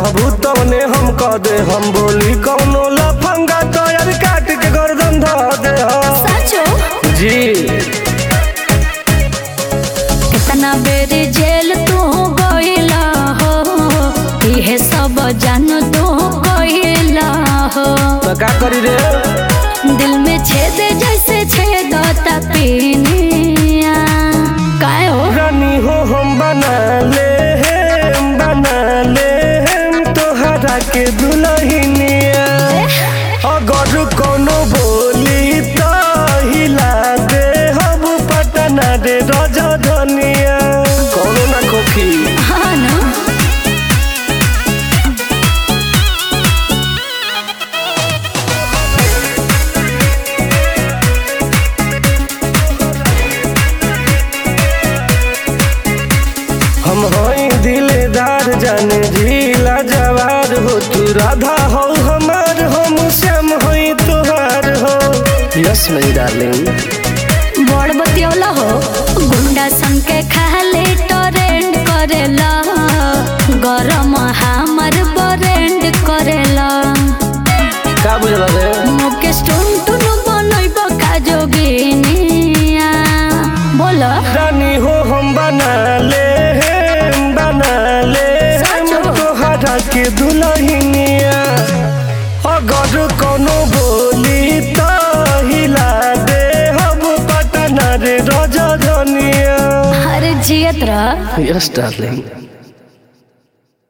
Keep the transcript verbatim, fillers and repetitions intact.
कहबू तवने हम कह दे हम बोली कौनो लफंगा तो यार काट के गर्दन ध दे सचो जी। कितना बेरी जेल तू गइला हो इहे सब जान तू गइला हो तो का करी रे दिल में छेद जैसे छेदता पीनिया काहे हो रानी हो हम बना ले बना ले तोहरा के दुल्हनिया अगर कोनो बोली तो हिला दे हम पटना रे राजधानिया कोनो ना खोखी हाँ ना हम हई दिलदार जाने जिला जवार हो तू राधा हो हमार हम श्याम हई तुहार हो यस मेरी डार्लिंग बड़ बतियौला हो गुंडा सन के खाले टोरेंट करेला गरम हमर बरेंड करेला का बुझल रे मुकेश टुन टुन बनैब का जोगिनिया बोल रानी हो हम बना ले बना ले तोहरा के दुल्हनिया अगर कोनो बोली तो हिला दे हम पटना रे राजधानिया अरे जियत रह यस डार्लिंग।